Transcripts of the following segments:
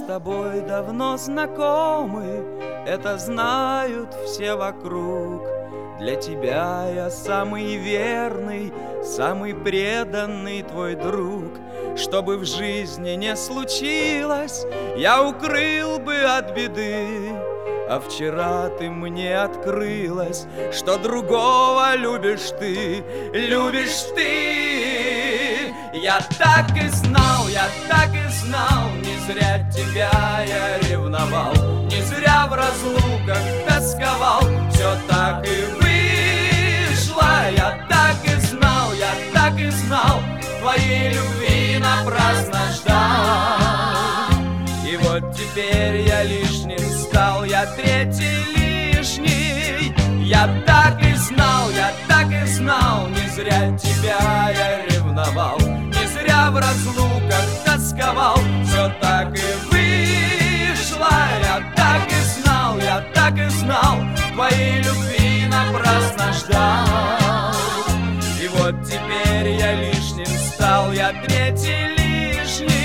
тобой давно знакомы, это знают все вокруг. Для тебя я самый верный, самый преданный твой друг. Что бы в жизни не случилось, я укрыл бы от беды. А вчера ты мне открылась, что другого любишь ты, любишь ты. Я так и знал, я так и знал, не зря тебя я ревновал, не зря в разлуках тосковал, все так и вышло. Я так и знал, я так и знал, твоей любви напрасно ждал. И вот теперь я лишним стал, я третий лишний. Я так и знал, я так и знал, не зря тебя я ревновал, не зря в разлуках тосковал, все так и вышло. Я так и знал, я так и знал, твоей любви напрасно ждал. И вот теперь я лишним стал, я третий лишний.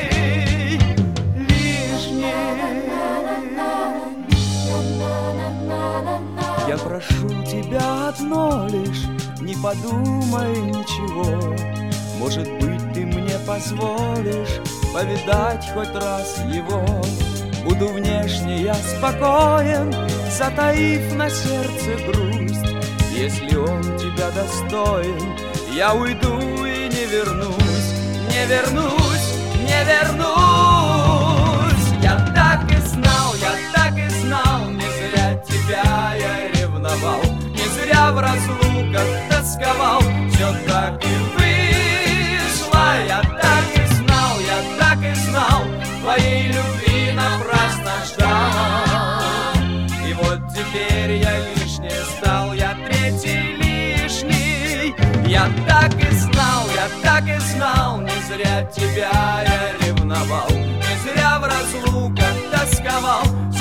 Я прошу тебя одно лишь, не подумай ничего. Может быть, ты мне позволишь повидать хоть раз его. Буду внешне я спокоен, затаив на сердце грусть. Если он тебя достоин, я уйду и не вернусь, не вернусь, не вернусь. Я так и знал, я так и знал, не зря тебя я ревновал, не зря в разлуках тосковал, все так и вышло. Я так и знал, я так и знал, твоей любви напрасно ждал. И вот теперь я лишний стал, я третий лишний. Я так и знал, я так и знал, не зря тебя я ревновал, не зря в разлуках тосковал.